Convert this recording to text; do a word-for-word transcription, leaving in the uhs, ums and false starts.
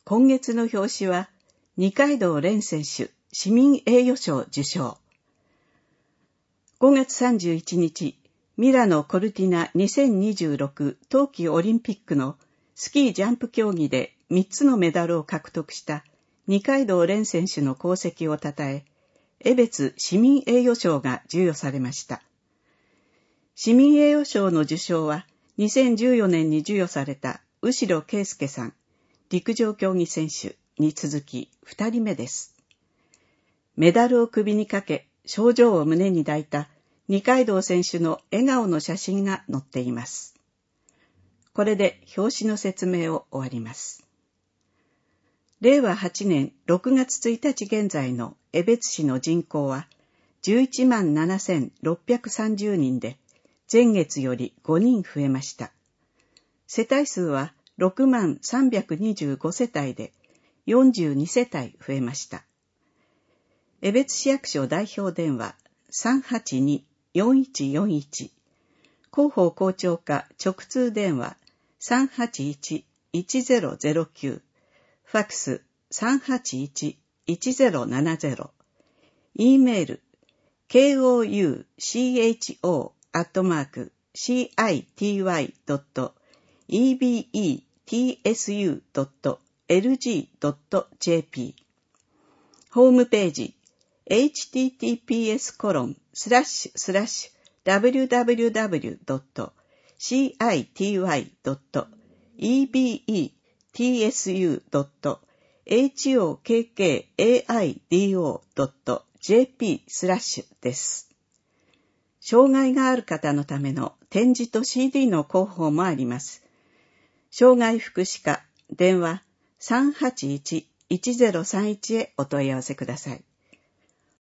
今月の表紙は、二階堂蓮選手、市民栄誉賞受賞。ごがつさんじゅういちにち、ミラノ・コルティナにせんにじゅうろく冬季オリンピックのスキージャンプ競技でみっつのメダルを獲得した二階堂蓮選手の功績をたたえ、江別市民栄誉賞が授与されました。市民栄誉賞の受賞はにせんじゅうよねんに授与された後呂圭介さん、陸上競技選手に続きふたりめです。メダルを首にかけ、賞状を胸に抱いた二階堂選手の笑顔の写真が載っています。これで表紙の説明を終わります。れいわはちねんろくがつついたち現在の江別市の人口はじゅういちまんななせんろっぴゃくさんじゅうにんで、前月よりごにん増えました。世帯数はろくまんさんびゃくにじゅうごせたいでよんじゅうにせたい増えました。江別市役所代表電話 さんはちに よんいちよんいち、広報校長課直通電話 さんはちいち いちゼロゼロきゅう、ファックス さんはちいち いちゼロななゼロ、E メール ケーオーユーシーエイチオー アットマーク シーアイティーワイ ドット イービーイーティーエスユー ドット エルジー ドット ジェーピー、 ホームページ エイチティーティーピーエス コロンスラッシュスラッシュ ダブリューダブリューダブリュー ドット シーアイティーワイ ドット イービーイーティーエスユー ドット エイチオーケーケーエーアイディーオー ドット ジェーピー スラッシュです。障害がある方のための展示と シーディー の広報もあります。障害福祉課電話 さんはちいち いちゼロさんいち へお問い合わせください。